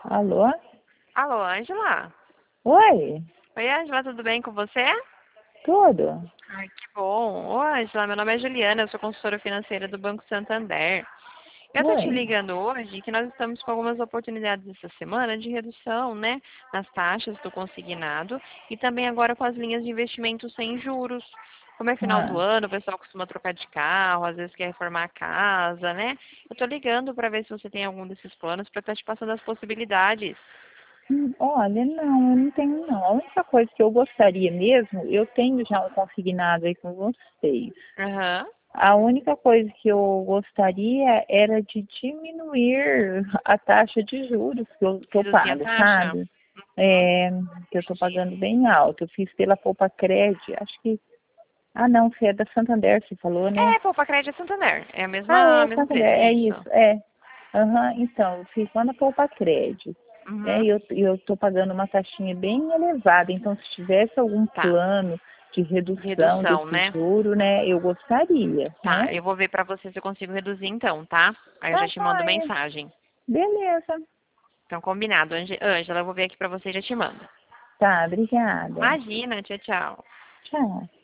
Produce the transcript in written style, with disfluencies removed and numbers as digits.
Alô? Alô, Ângela? Oi? Oi, Ângela, tudo bem com você? Tudo? Ai, que bom. Ô, Ângela, meu nome é Juliana, eu sou consultora financeira do Banco Santander. Eu tô te Oi? ligando hoje que nós estamos com algumas oportunidades essa semana de redução, né, nas taxas do consignado e também agora com as linhas de investimento sem juros. Como é final do Ah. ano, o pessoal costuma trocar de carro, às vezes quer reformar a casa, né? Eu tô ligando para ver se você tem algum desses planos para estar te passando as possibilidades. Olha, não, eu não tenho não. A única coisa que eu gostaria mesmo, eu tenho já um consignado aí com vocês. Aham. A única coisa que eu gostaria era de diminuir a taxa de juros que eu Reduzir a pago, taxa? sabe? É, que eu estou Entendi. pagando bem alto. Eu fiz pela Poupa Cred, acho que. Ah, não, você é da Santander, você falou, né? É, Poupa Crédito é Santander. É a Ah, mesma, é, mesma Santander, empresa, é é isso. isso, é. Aham, então, eu fiz lá na Poupa Crédito, né? Uhum. E eu estou pagando uma taxinha bem elevada, então se tivesse algum Tá. plano de De redução redução, desse né? juro, né, eu gostaria, Tá, né? eu vou ver pra você se eu consigo reduzir então, tá? Aí eu Tá, já te mando joia. mensagem. Beleza. Então, combinado. Ângela, eu vou ver aqui pra você e já te mando. Tá, obrigada. Imagina, tchau, tchau. Tchau.